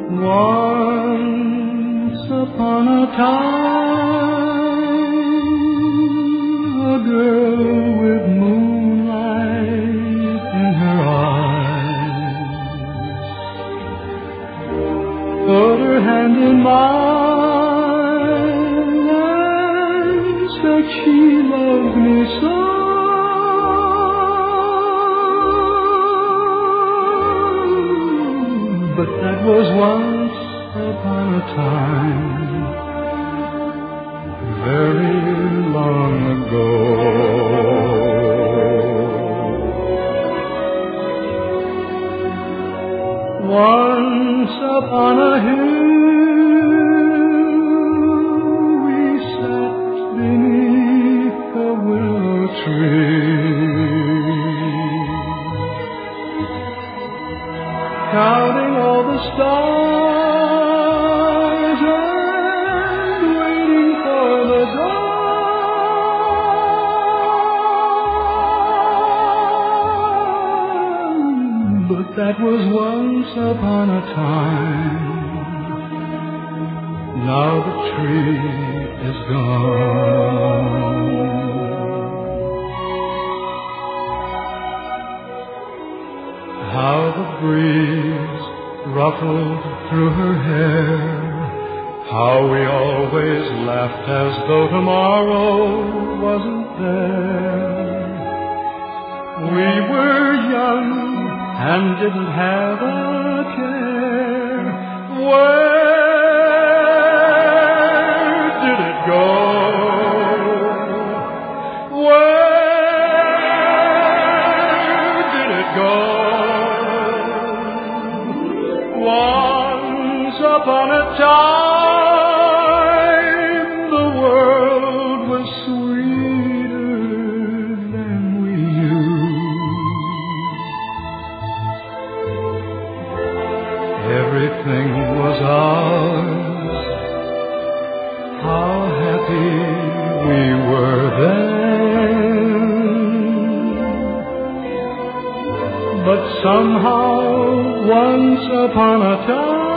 Once upon a time, a girl with moonlight in her eyes put her hand in mine and said she loved me so. But that was once upon a time, very long ago. Once upon a hill, we sat beneath a willow tree, counting all the stars and waiting for the dawn. But that was once upon a time. Now the tree is gone. How the breeze ruffled through her hair, how we always laughed as though tomorrow wasn't there. We were young and didn't have a care. Where did it go? Where did it go? Once upon a time, the world was sweeter than we knew. Everything was ours. How happy we were then. But somehow, once upon a time,